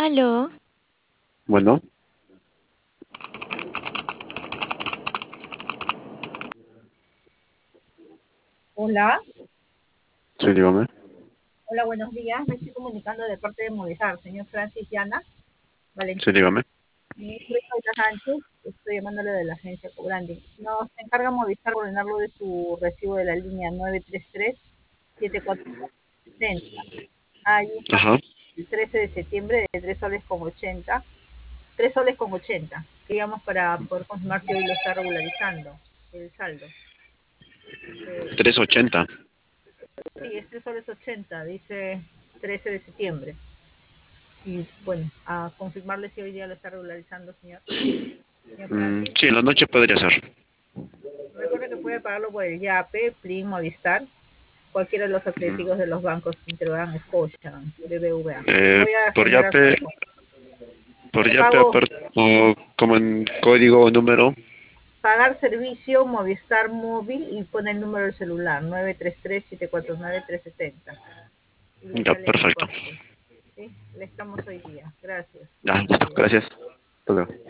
Aló, Bueno, Hola, sí, dígame. hola, buenos días. Me estoy comunicando de parte de Movistar, señor Francis Llana, Sí, Valentín. dígame. Mi nombre es Paula Sánchez, estoy llamándole de la agencia Cobrandi. Nos encarga Movistar coordinarlo de su recibo de la línea 933-749-70. Hay un pago Ajá. el 13 de septiembre de 3 soles con 80. 3 soles con 80. Queríamos para poder confirmar si hoy lo está regularizando el saldo. Eh, 380. sí, es 3 soles 80, dice 13 de septiembre. Y bueno, a confirmarle si hoy día lo está regularizando, señor Francis. Sí, en la noche podría ser. Recuerde que puede pagarlo por el YAPE, Plin, Movistar, cualquiera de los Mm, acreditados de los bancos Interbank, Scotia, BBVA. eh, Voy a por generar su Yape, depósito. por El Yape pago, o como en código o número. pagar servicio Movistar móvil y pone el número del celular, 933-749-360. Y le Ya, sale en el perfecto. coste. ¿Sí? Le estamos hoy día. Gracias. Ya, Buenos listo. días. Gracias. Hasta luego.